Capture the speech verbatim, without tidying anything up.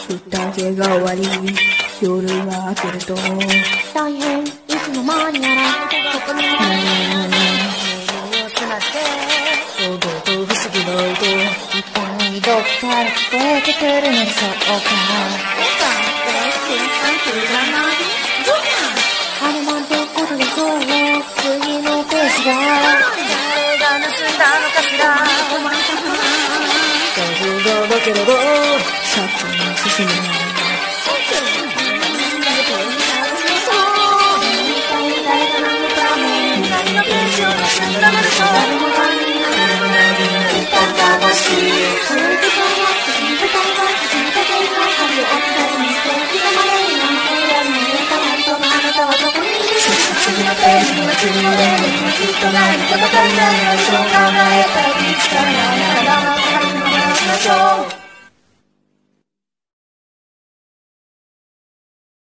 宴が終わり夜が明けると大変いつの間にやらここに耳を澄ませ堂々と不思議な音一本にどっから聞こえてくるのにそうかあれなんてことでそうよ次のページが誰が盗んだのかしら大丈夫だけれど先に進めない次のページには次のレールにはきっと何かが足りないのでしょう考えたらいつから何から何から始めましょう